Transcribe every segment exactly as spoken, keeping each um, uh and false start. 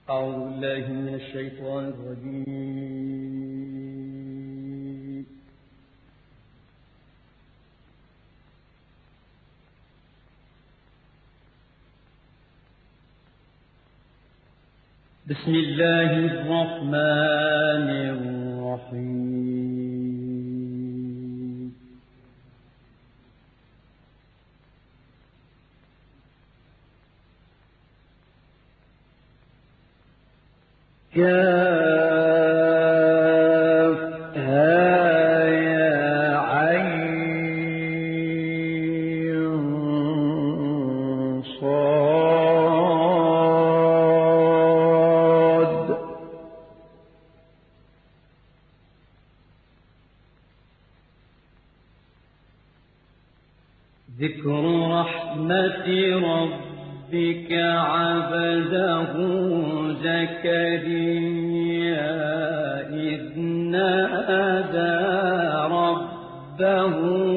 أعوذ بالله من الشيطان الرجيم. بسم الله الرحمن الرحيم. كافها يا عين صاد ذكر رحمة ربك عبده زكريا إذ نادى ربه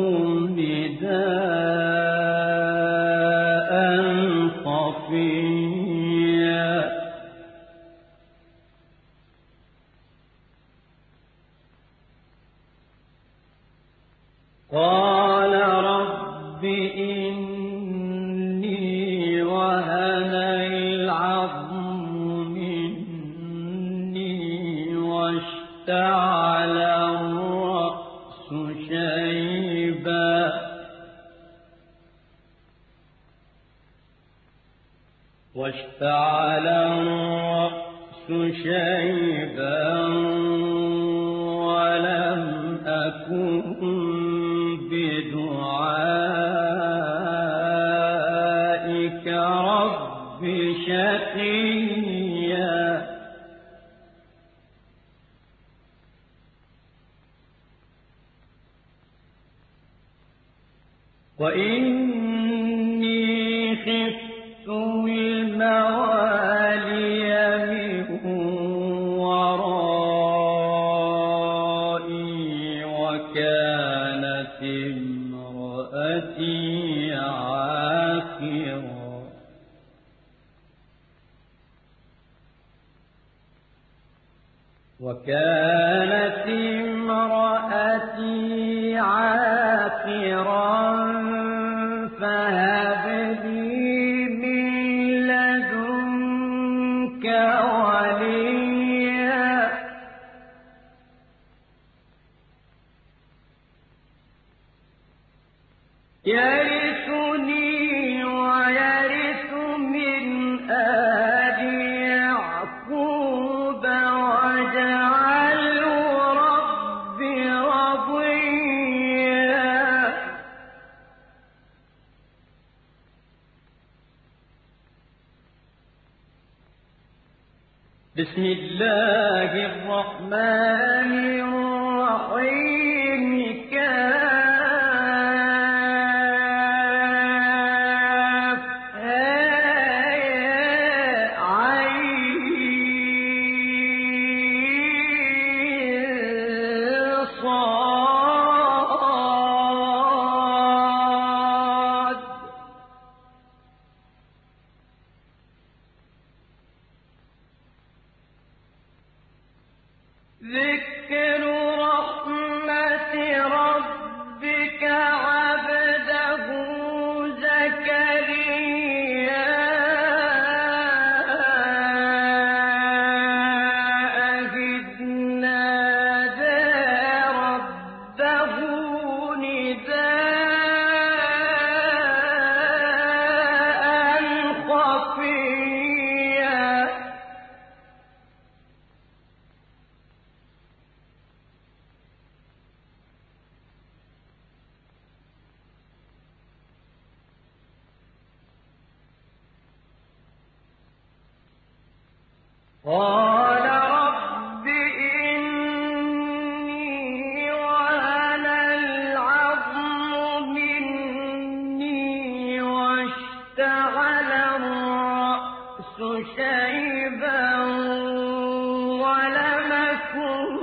نداء خفيا قال رب إني وهن العظم مني واشتعل الرأس شيبا واشتعل الرأس شيبا ولم أكن بدعائك رب شقيا وإني خفت الموالي من ورائي وكانت امرأتي عاقرا وكانت امرأتي عاقرا فهب لي من لدنك وليا يرثني ويرث من آل يعقوب واجعله رب رضيا بسم الله الرحمن الرحيم ذكر رحمة ربك عبده زكريا إذ نادى ربه نداء خفيا قال رب إني وهن العظم مني واشتعل الرأس شيبا ولم أكن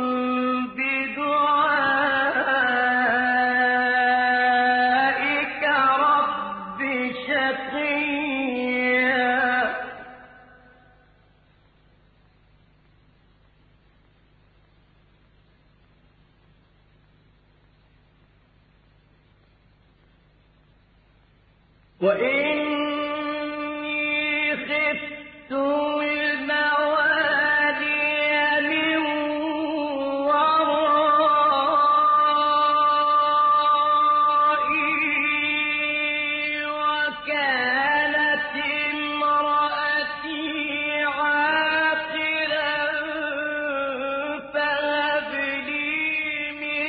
بدعائك رب شقيا وإني خفت الموالي من ورائي وكانت امرأتي عاقرا فهب لي من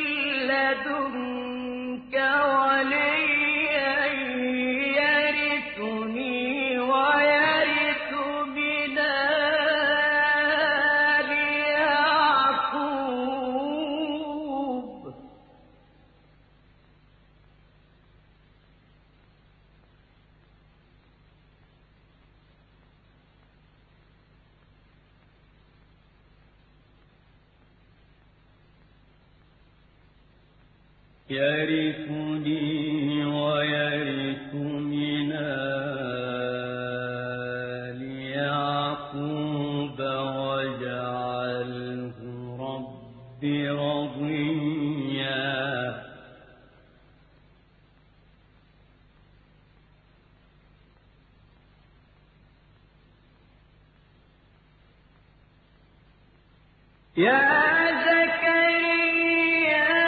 لدنك وليا يرثني ويرث من آل يعقوب. يرثني ويرث من آل يعقوب واجعله رب رضيا. يا زكريا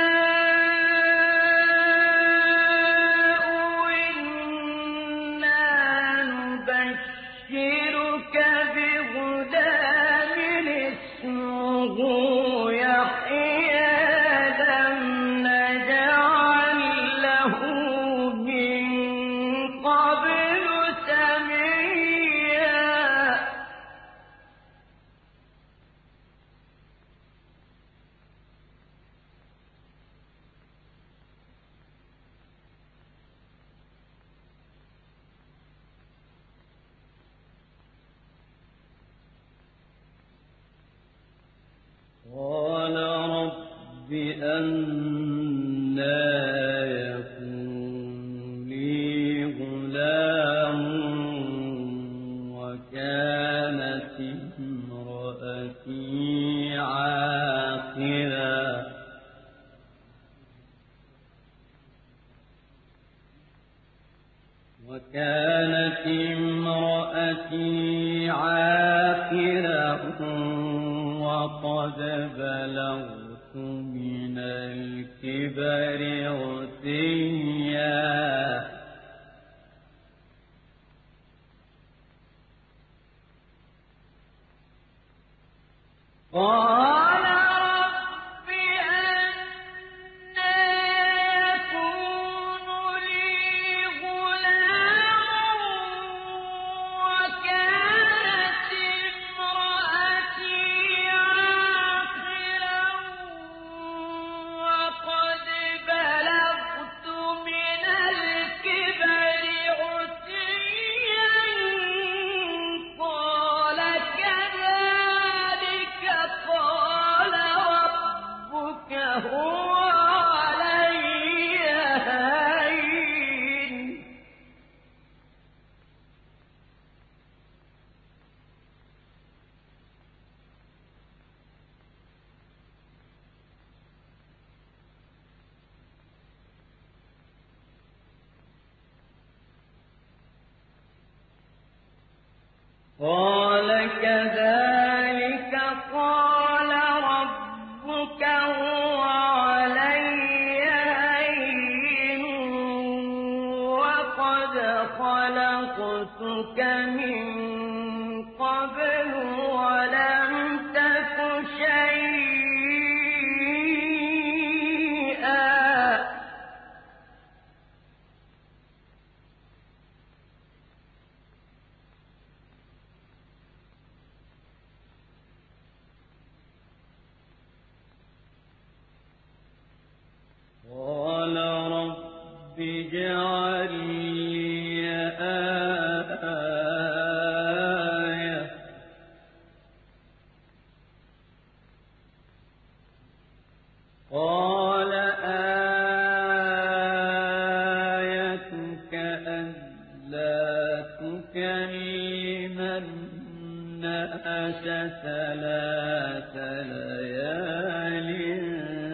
إنا نبشرك بغلام اسمه يحيى لم نجعل له من قبل سميا. قال رب أنى يكون لي غلام وكانت امرأتي عاقرا وكانت امرأتي عاقرا وقد بلغت من الكبر عتيا. قال رب أنى يكون لي غلام وكانت امرأتي عاقرا وقد بلغت من الكبر عتيا. قال كذلك قال ربك هو علي هين. قال كذلك قال ربك هو علي هين وقد خلقتك من قبل ولم تك شيئا. قال رب اجعل لي آية قال آيتك ألا تكلم الناس ثلاث ليال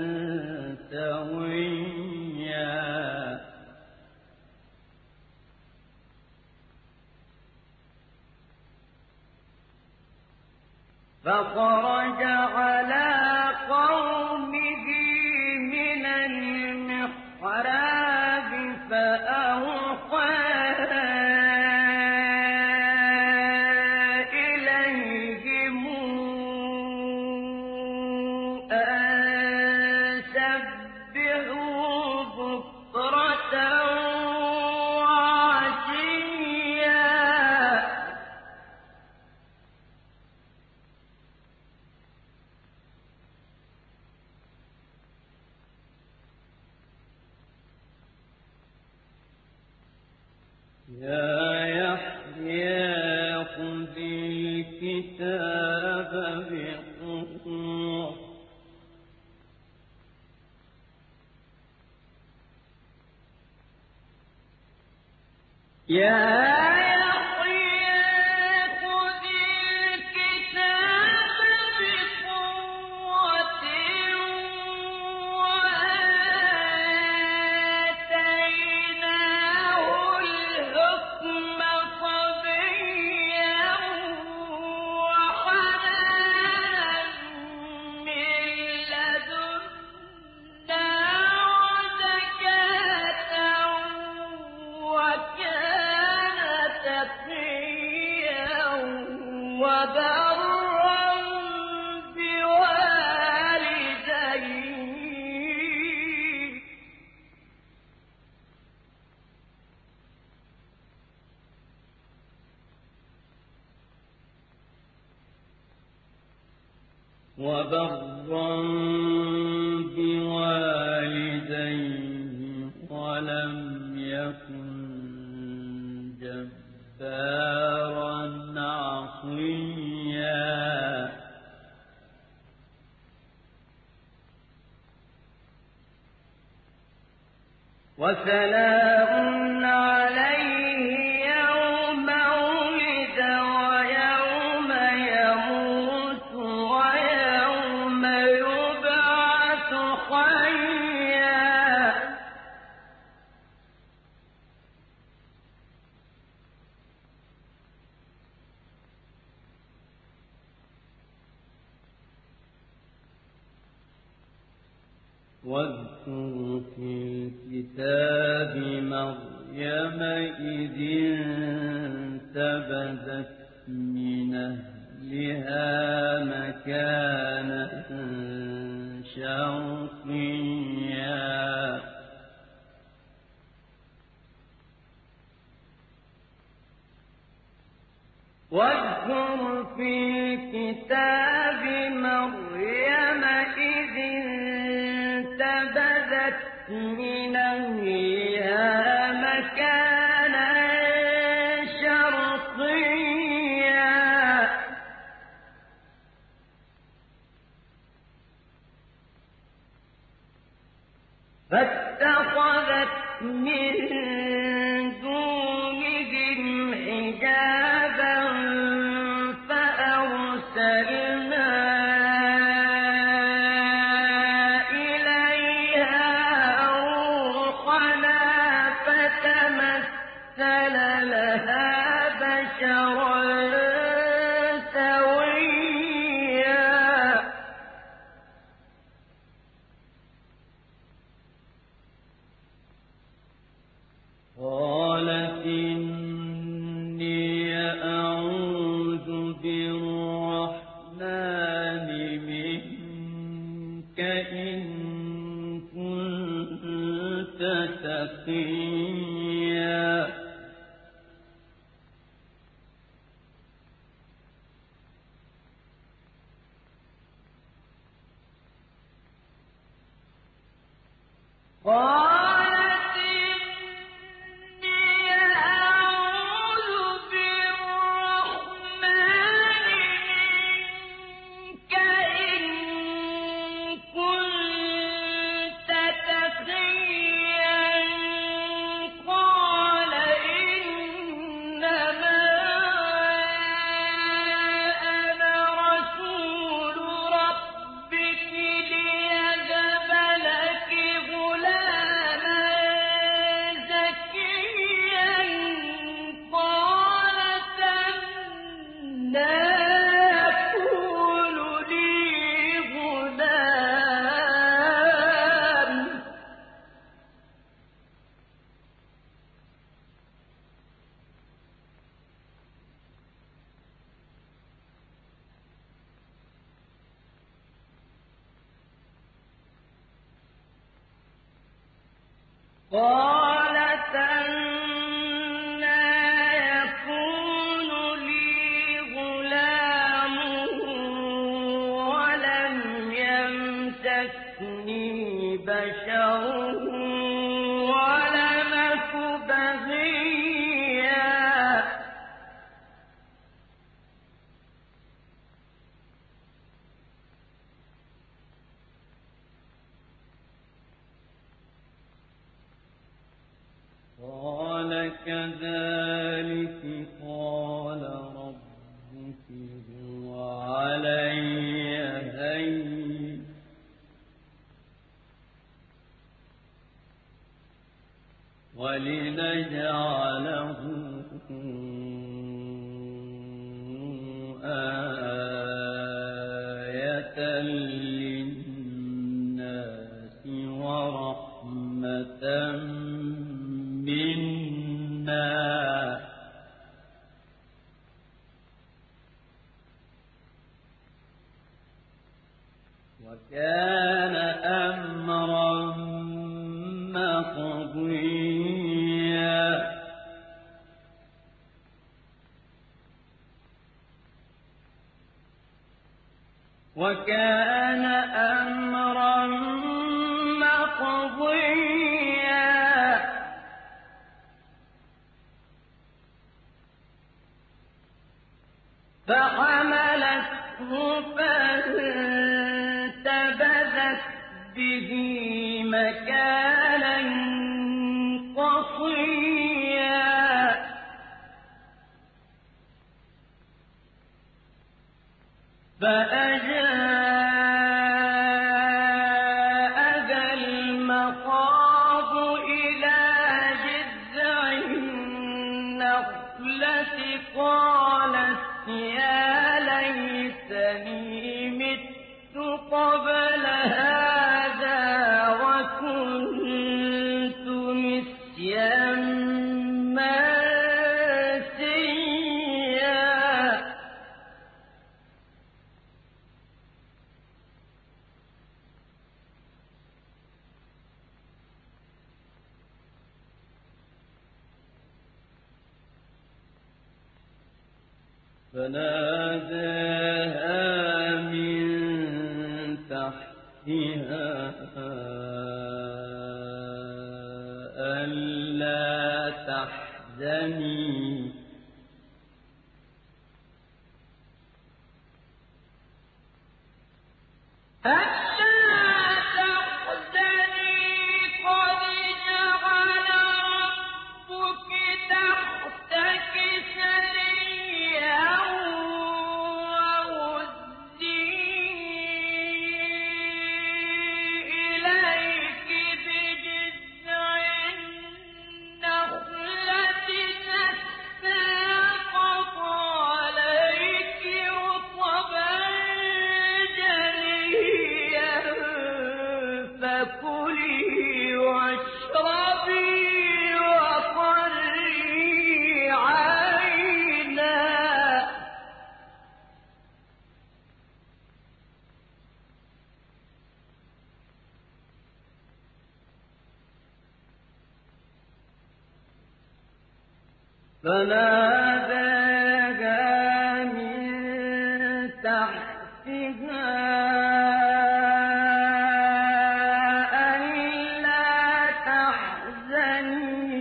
سويا. فخرج على قومه من المحراب فأوحى إليهم أن سبحوا بكرة وعشيا يا يحيى خذ الكتاب بقوة يا وبرا بوالديه ولم يكن جبارا عصيا وسلام عليه يوم ولد ويوم يموت ويوم يبعث حيا واذكر في الكتاب مريم إذ انتبذت من أهلها مكانا شرقيا واذكر في الكتاب مريم إذ انتبذت من أهلها مكانا شرقيا فاتخذت من دونهم حجابا فأرسلنا لها بشرا سويا قالت إني أعوذ بالرحمن منك إن كنت تقيا قالت إني أعوذ بالرحمن منك إن كنت تقيا قال إنما أنا رسول ربك ليهب لك غلاما زكيا قالت أنى يكون قالت أنى يكون لي غلام ولم يمسسني بشر ولم أك بغيا قال كذلك قال ربك هو علي هين ولنجعله آية للناس ورحمة منا وكان أمرا مقضيا وكان أمرا مقضيا فحملته فانتبذت به مكانا قصيا فأجاءها المخاض إلى جذع النخلة قالت يا ليتني مت قبل هذا وكنت نسيا منسيا فناداها من تحتها ألا تحزني فناداها من تحتها ألا تحزني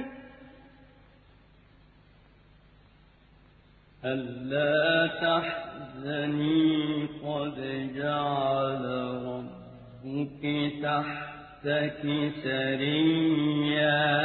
ألا تحزني قد جعل ربك تحتك سريا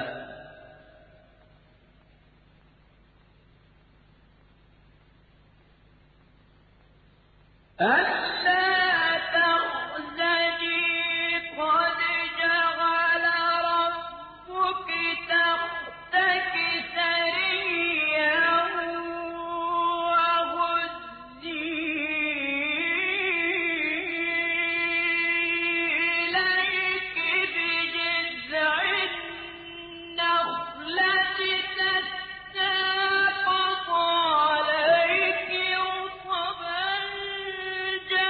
ألا تحزني قد جعل ربك تحتك سريا وهزي إليك بجذع النخلة تساقط عليك رطبا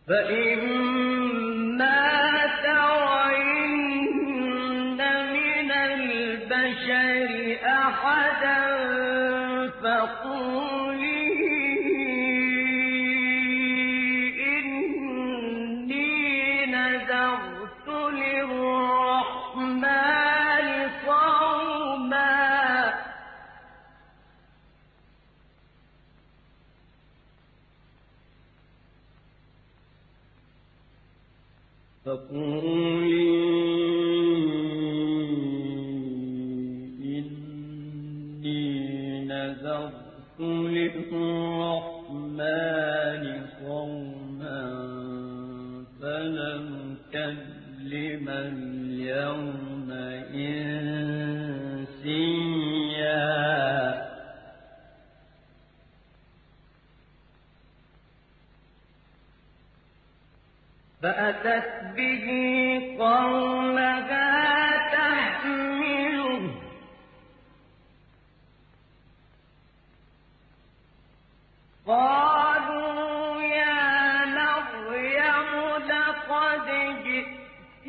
فإما ترين من البشر أحدا فقولي إني نذرت للرحمن صوما فقولي إني نذرت للرحمن صوما فلن أكلم اليوم إنسيا فأتت به قومها تحمله قالوا يا مريم لقد جئت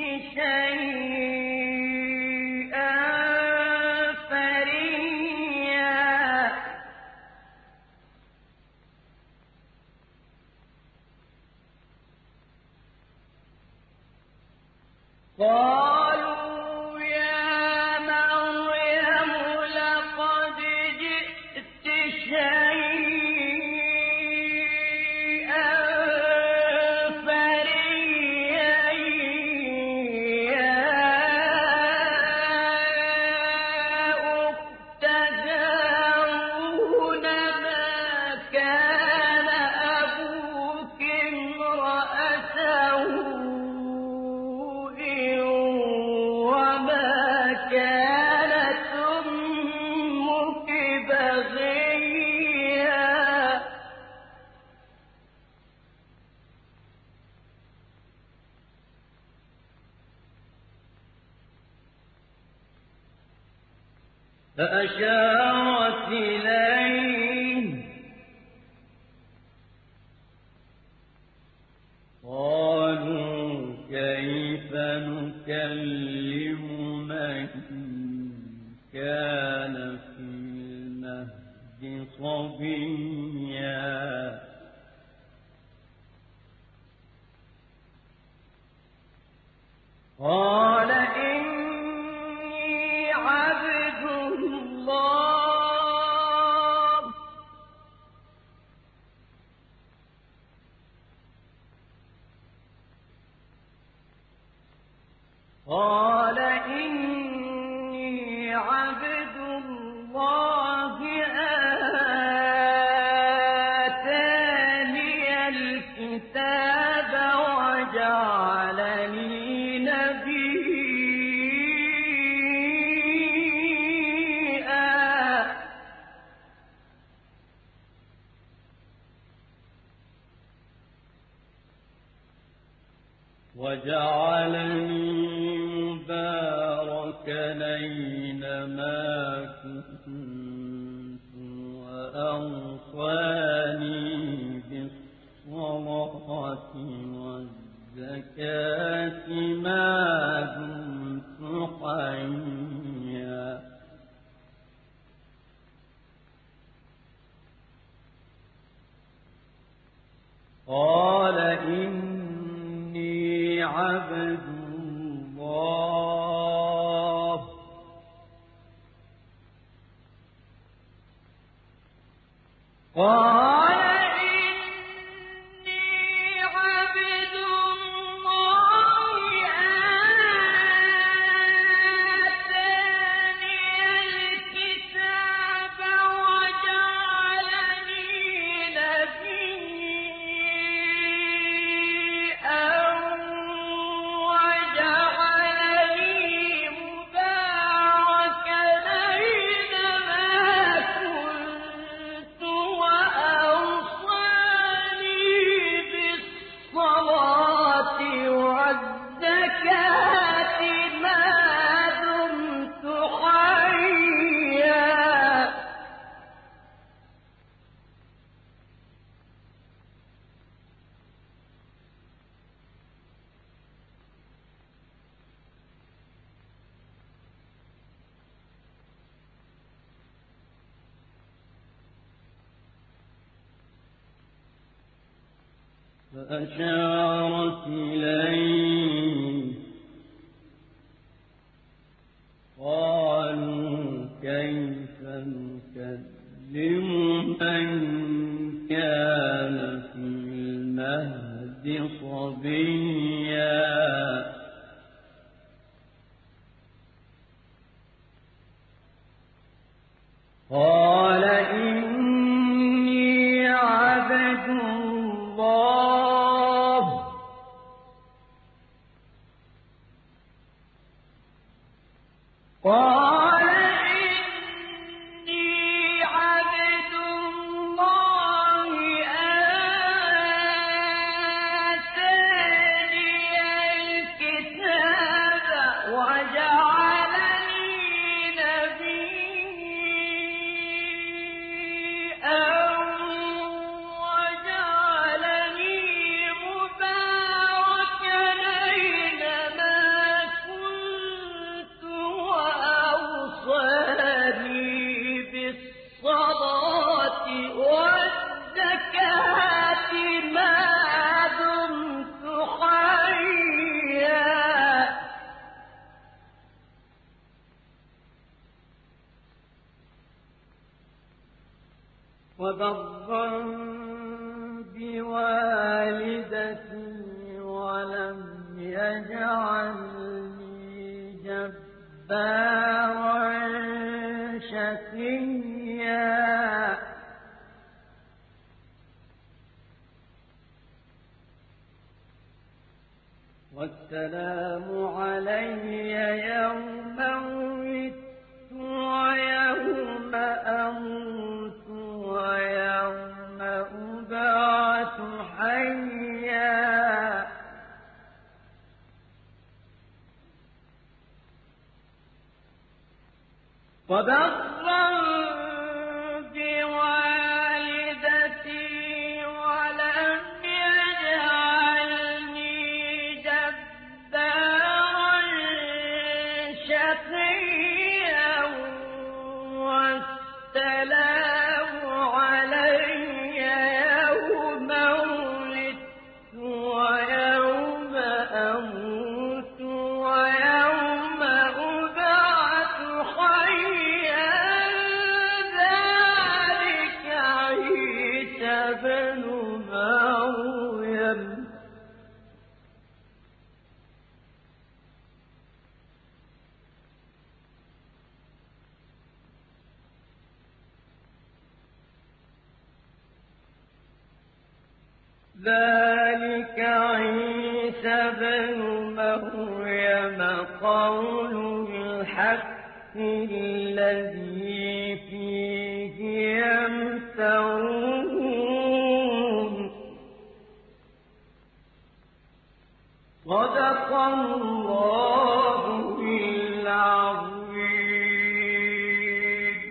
شيئا فريا قالوا يا مريم لقد جئت شيئا فريا يا أخت هارون ما كان أبوك امرأ سوء كانت أمك بغيا فأشارت إليه قالوا كيف نكلم من كان في المهد صبيا قال إني عبد الله قال إني عبد الله آتاني الكتاب وجعلني نبيا وجعلني مباركا أينما كنت وأوصاني بالصلاة والزكاة ما دمت حيا قال إني عبد الله قال إني عبد الله آتاني الكتاب وجعلني نبيا وجعلني مباركا أينما كنت وأوصاني فأشارت إليه قالوا كيف نكلم من كان في المهد صبيا قال إني عبد الله قال إني عبد الله آتاني الكتاب وجعلني نبيا وجعلني مباركا أينما كنت وأوصاني بالصلاة والزكاة ما دمت حيا وبرا بوالدتي ولم يجعلني جبارا شقيا والسلام علي يوم ولدت ويوم أموت ويوم أبعث حيا وبرا بوالدتي ولم يجعلني جبارا شقيا والسلام علي يوم ولدت ويوم أموت ويوم أبعث حيا ذلك عيسى بن مريم ذلك عيسى بن مريم قول الحق الذي فيه يمترون صدق الله العظيم.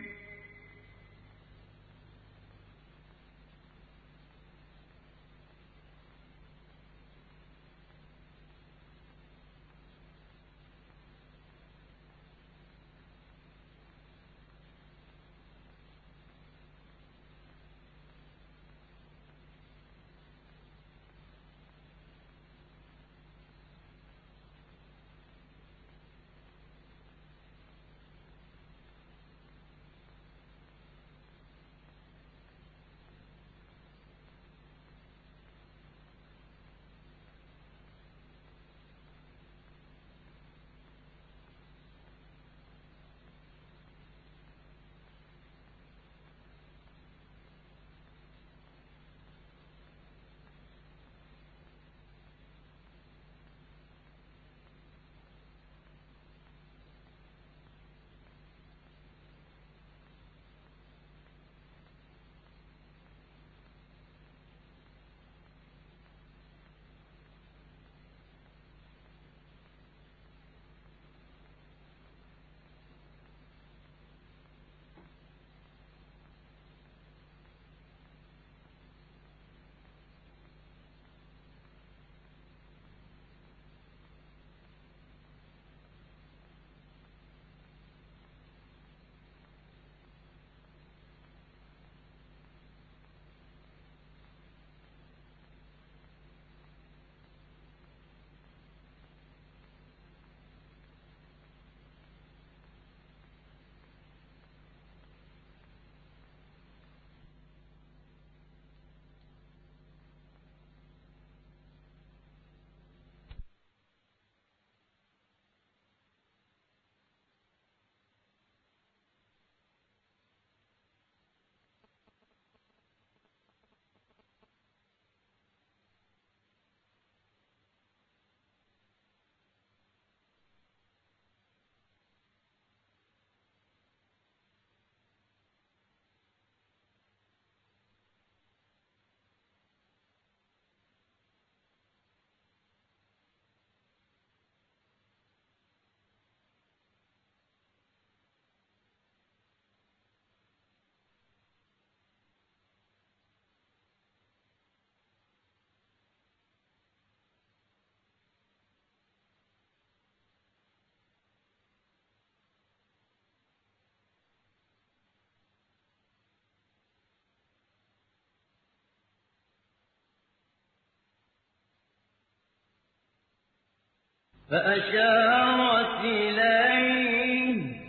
فأشارت إليه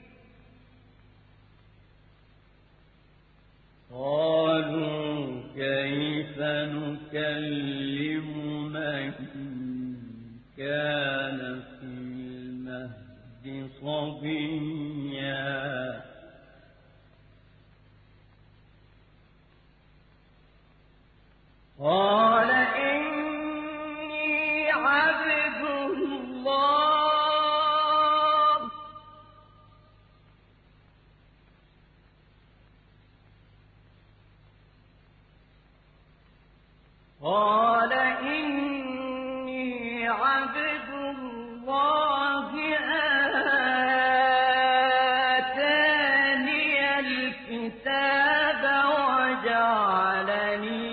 قالوا كيف نكلم من كان في المهد صبيا قال إني عبد الله قال إني عبد الله آتاني الكتاب وجعلني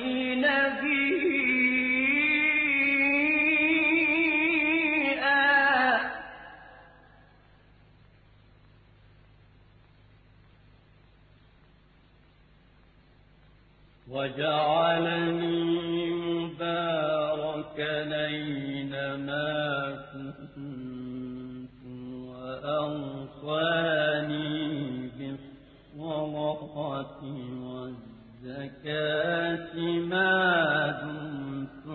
وجعلني مباركا أينما كنت وأوصاني بالصلاة والزكاة ما دمت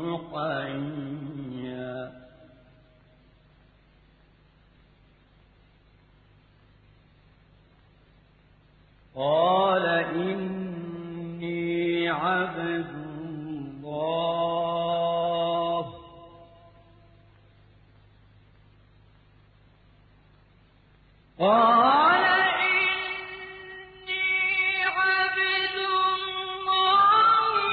حيا قال إني عبد الله قال إني عبد الله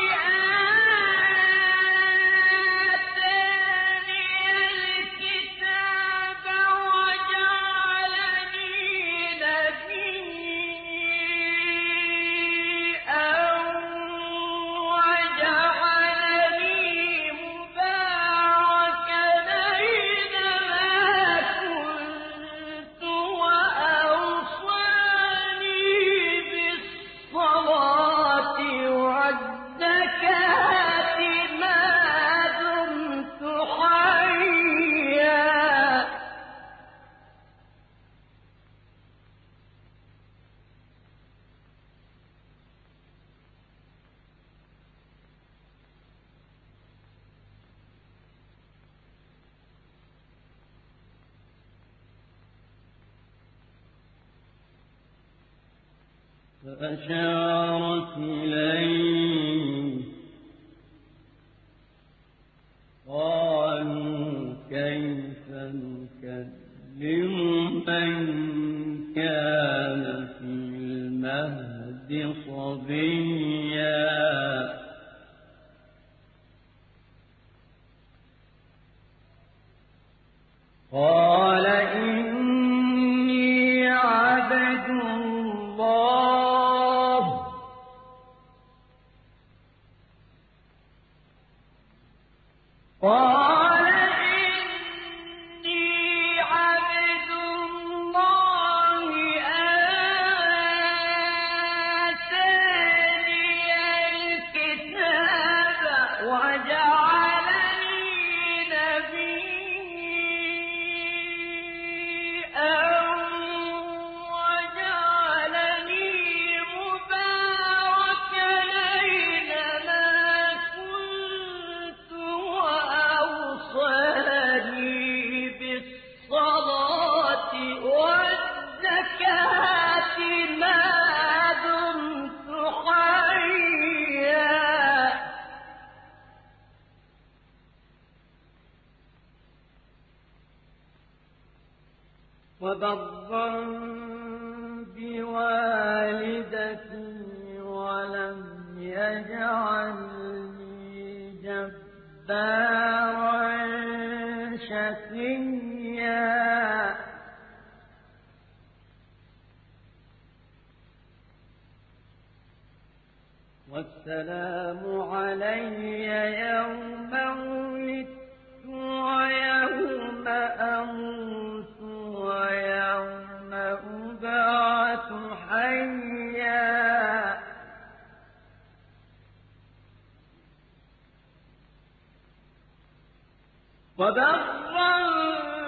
آتاني الكتاب وجعلني نبيا فأشارت إليه قالوا كيف نكلم من كان في المهد صبيا قال إني عبد الله قال إني عبد الله آتاني الكتاب وجعلني نبيا وجعلني مباركا أينما كنت وأوصاني بالصلاة والزكاة ما دمت حيا وبرا بوالدتي ولم يجعلني جبارا شقيا والسلام علي يوم ولدت ويوم أموت ويوم أبعث حيا وبرا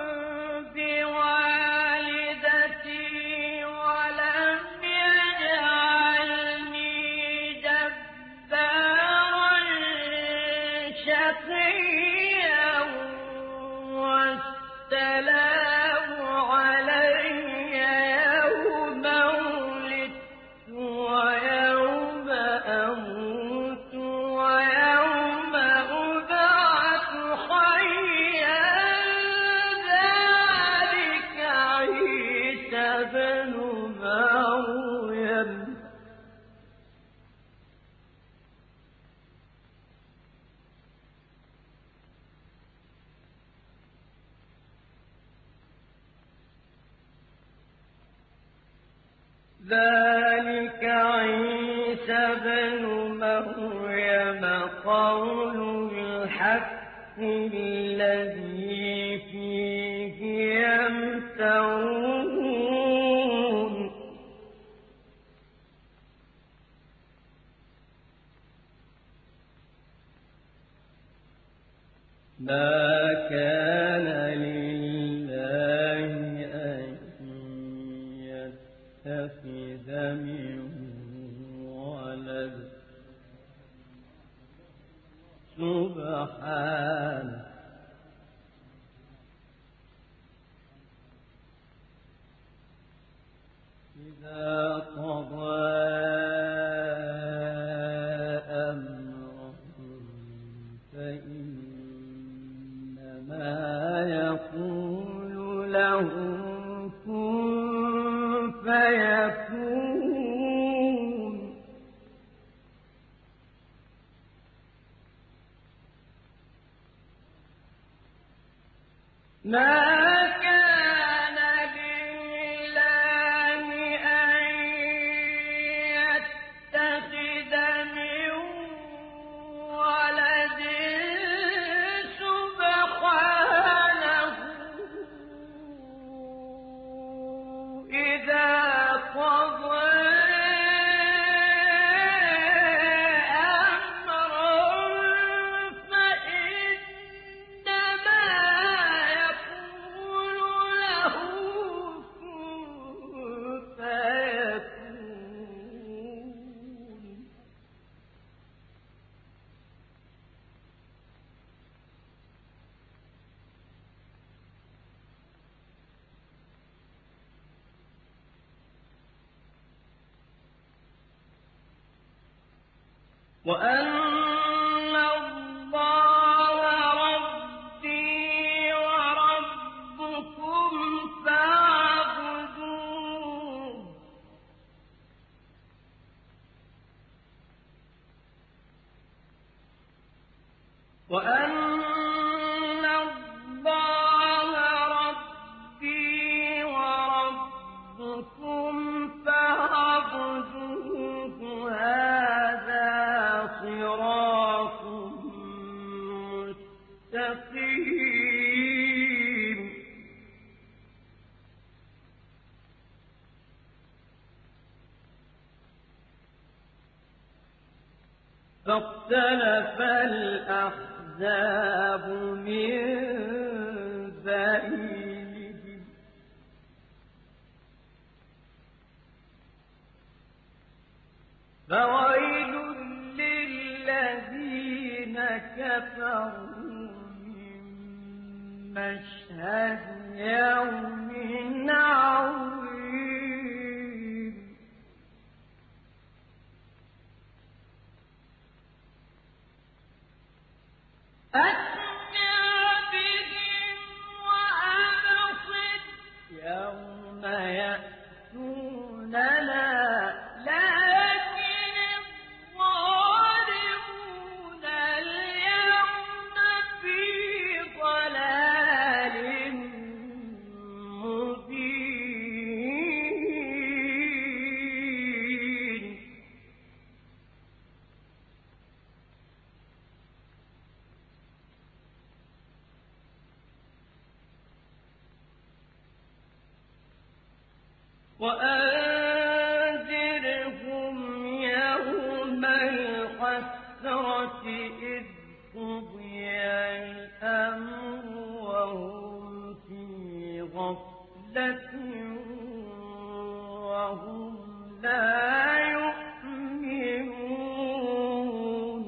ذلك عيسى بن مريم قول الحق الذي فيه يمترون ما كان لله أن يتخذ من ولد سبحانه إذا قضى أمرا فإنما يقول له كن فيكون ما كان لله أن يتخذ من ولد سبحانه إذا قضى وأن الله ربي وربكم فاعبدوه وأن الله ربي وربكم فاعبدوه هذا صراط مستقيم فاختلف الأحزاب من بينهم فويل للذين كفروا من مشهد يوم عظيم أسمع بهم وأبصر يوم يأتوننا لكن الظالمون اليوم في ضلال مبين وأنذرهم يوم الحسرة إذ قضي الأمر وهم في غفلة وهم لا يؤمنون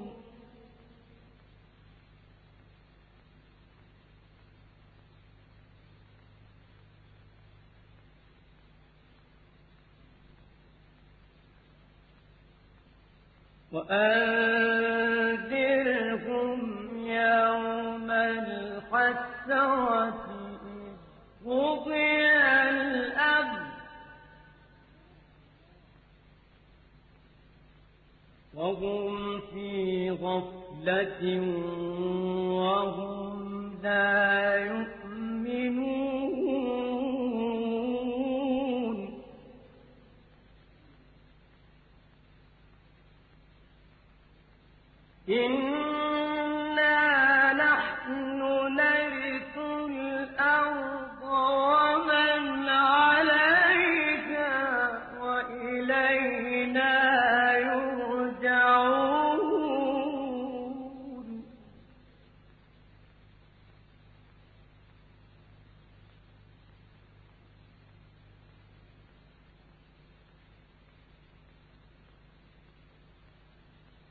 وأنذرهم يوم الحسرة إذ قضي الأمر وهم في غفلة وهم لا يؤمنون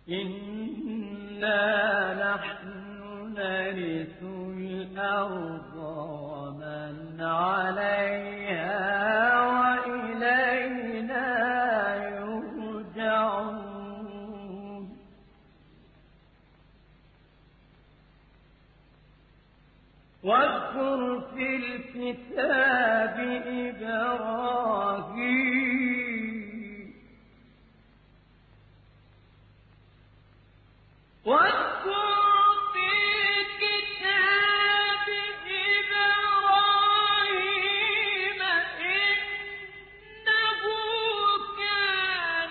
إنا نحن نرث الأرض ومن عليها وإلينا يرجعون واذكر في الكتاب إبراهيم واذكر في الكتاب إبراهيم إنه كان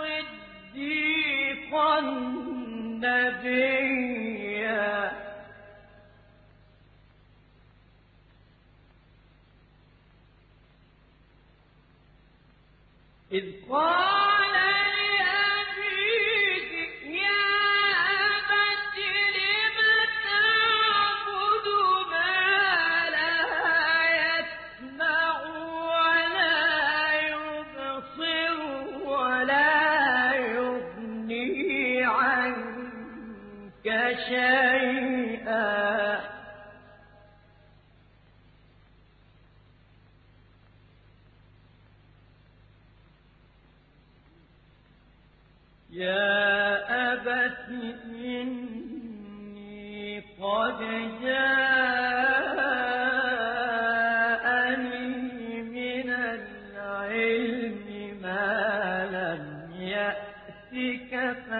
صديقا نبيا إذ قال لأبيه يا أبت لم تعبد ما لا يسمع ولا يبصر ولا يغني عنك شيئا يا أبت إني قد جاءني من العلم ما لم يأتك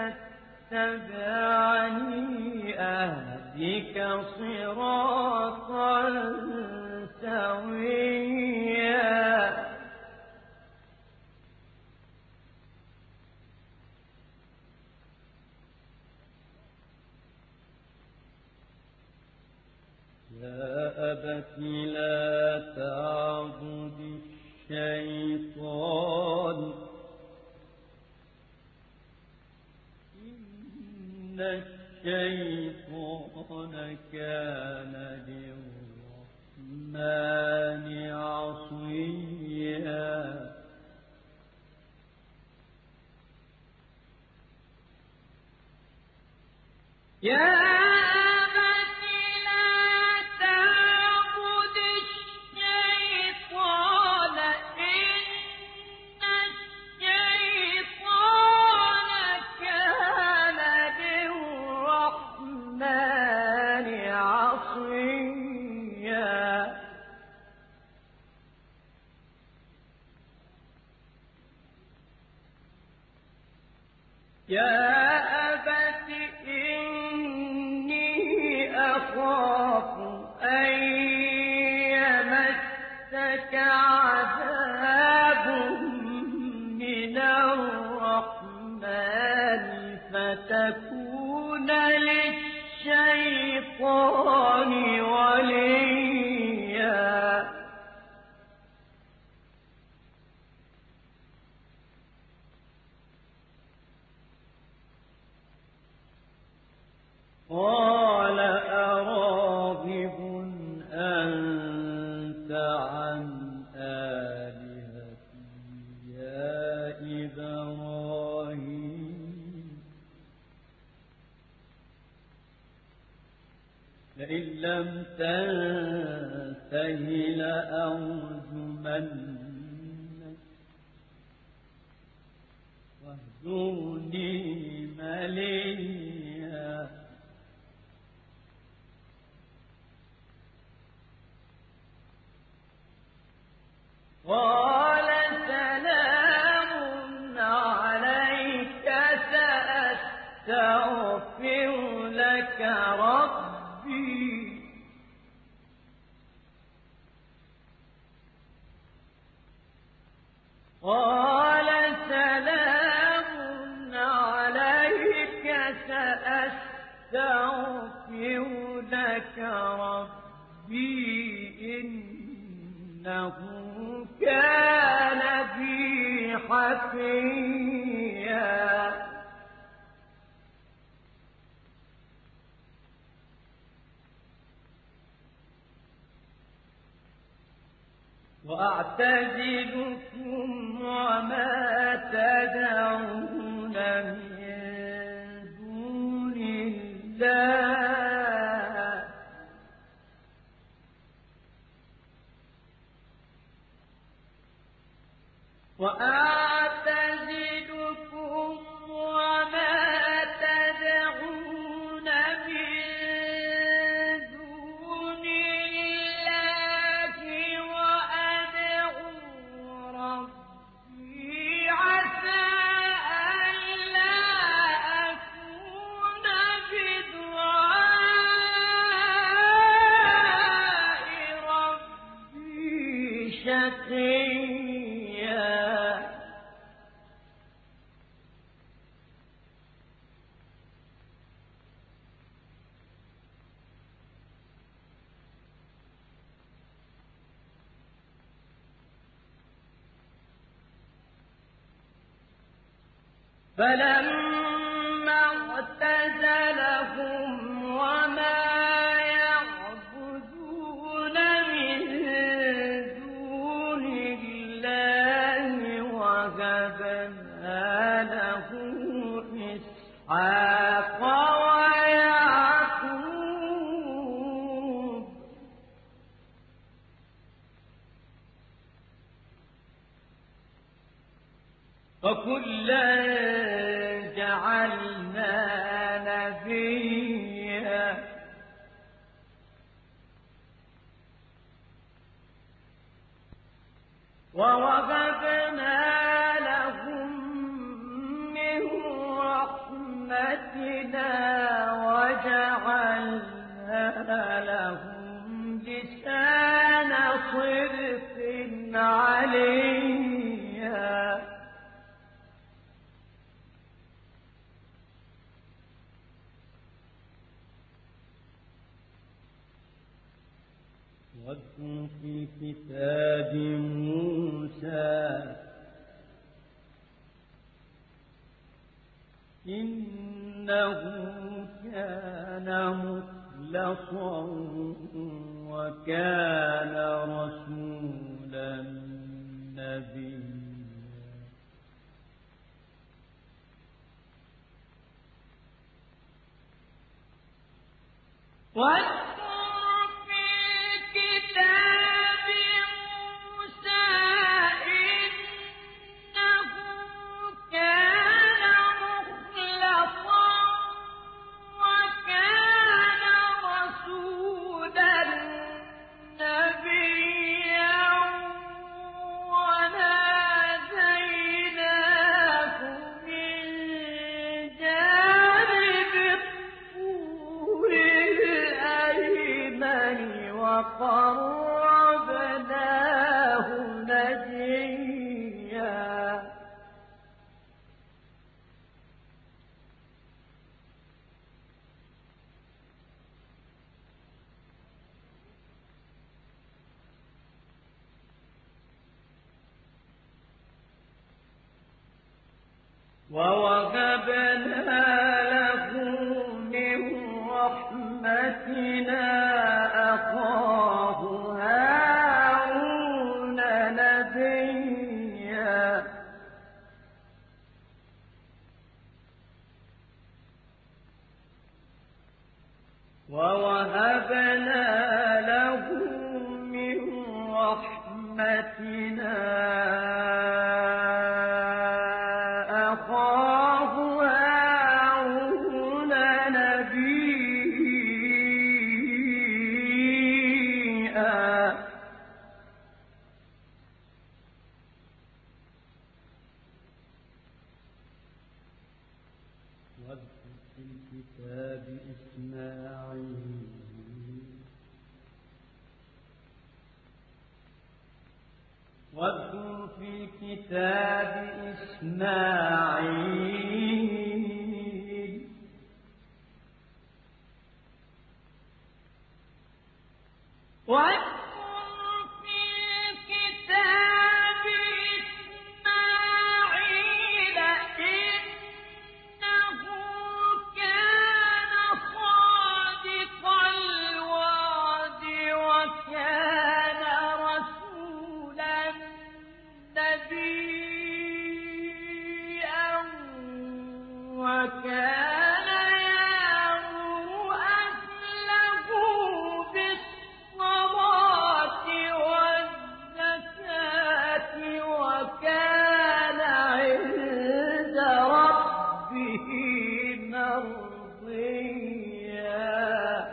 فاتبعني أهدك صراطا سويا يا أبت لا تعبد الشيطان إن الشيطان كان للرحمن عصيا يا يا أبت إني أخاف أن يمسك عذاب من الرحمن فتكون للشيطان وليا قال أراغب أنت عن آلهتي يا إبراهيم لئن لم تنته لأرجمنك واهجرني مليا قال سلام عليك سأستغفر لك ربي قال سلام عليك سأستغفر لك ربي إنه كان بي حفيا وأعتزلكم وما تدعون من فلما اعتزلهم وما يعبدون من دون الله وهبنا له إسحاق ويعقوب وكلا جعلنا نبيا ووهبنا لهم من رحمتنا وجعلنا لهم لسان صدق عليا واذكر في كتاب موسى إنه كان مخلصا وكان رسولا نبيا كتاب موسى إنه كان مخلصا وكان رسولا نبيا وناديناه من جانب الطور الأيمن وقربناه نجيا ووهبنا له من رحمتنا أخاه هارون نبيا ووهبنا له من رحمتنا أخاه هارون نبيا واذكر في الكتاب إسماعيل واذكر في الكتاب إسماعيل واذكر في الكتاب إسماعيل إنه كان صادق الوعد وكان رسولا نبيا وكان يأمر أهله بالصلاة والزكاة وكان عند ربه مرضيا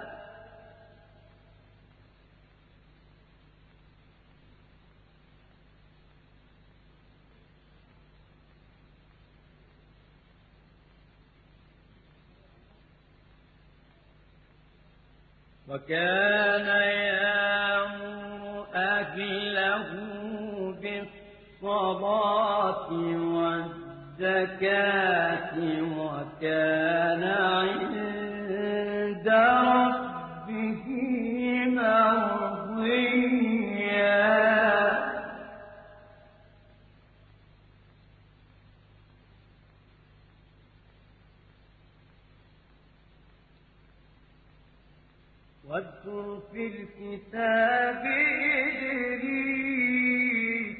وكان يأمر أهله بالصلاة والزكاة وكان عند ربه مرضيا واذكر في الكتاب إدريس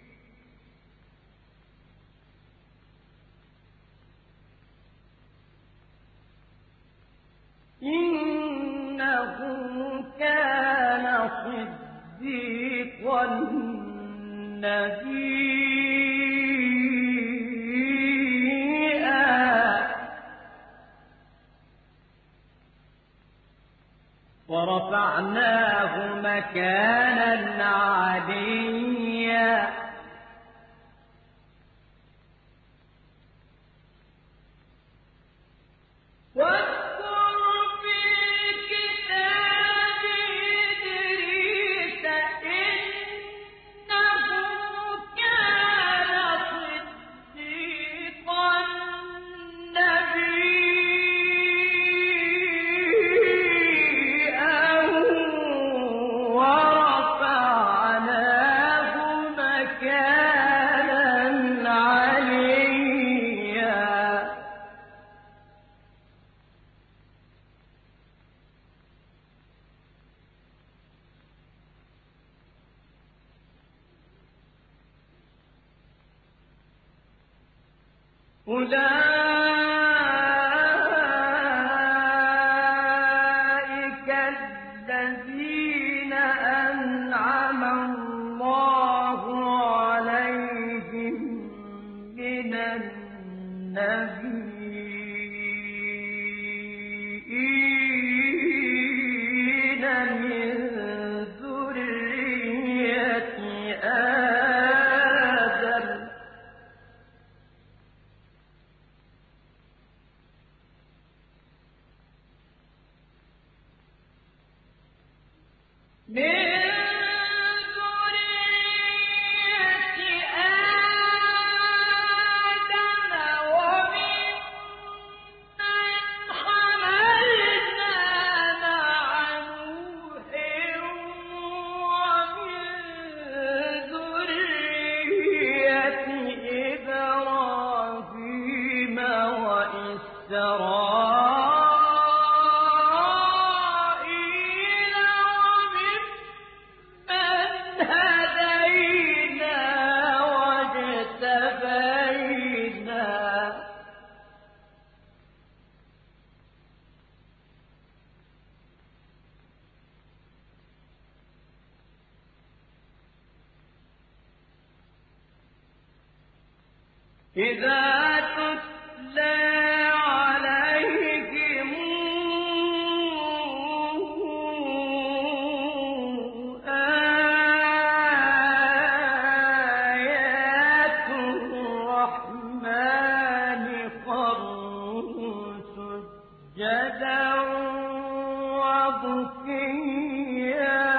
إنه كان صديقا نبيا ورفعناه مكانا عليا أولئك الذين أنعم الله عليهم من النبيين من ذرية آدم من إذا تتلى عليهم آيات الرحمن خروا سجدا وبكيا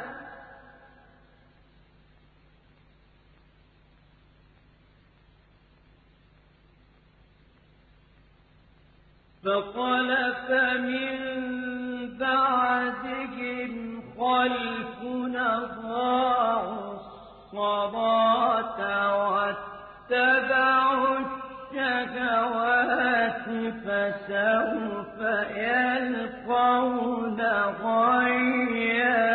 فخلف من بعدهم خلف أضاعوا الصلاة واتبعوا الشهوات فسوف يلقون غيا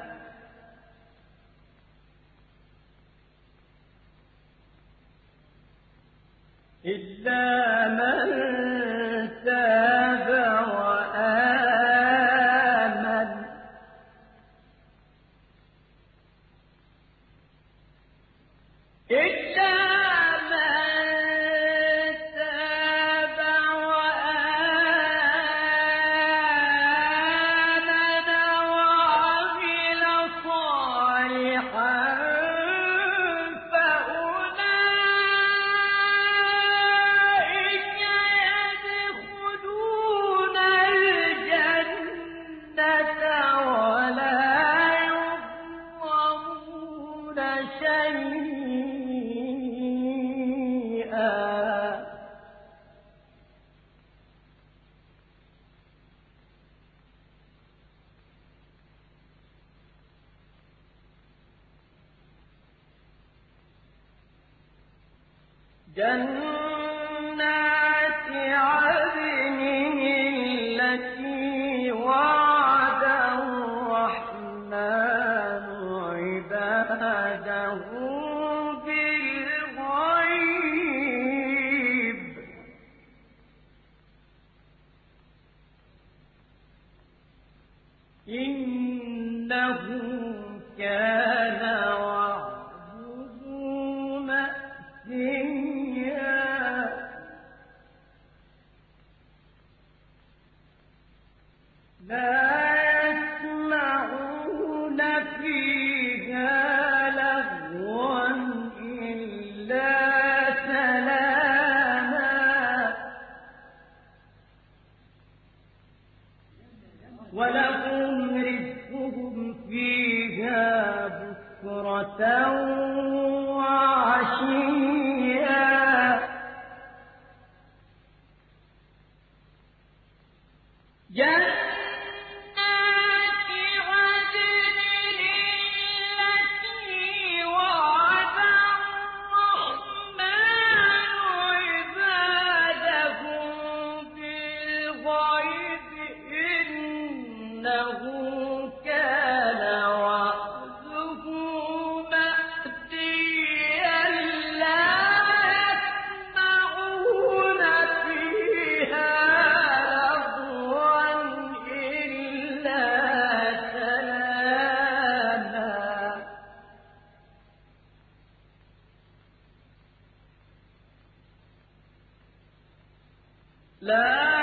إلا من تاب وآمن إلا من تاب وآمن وعمل صالحا جنات عدن التي وعد لا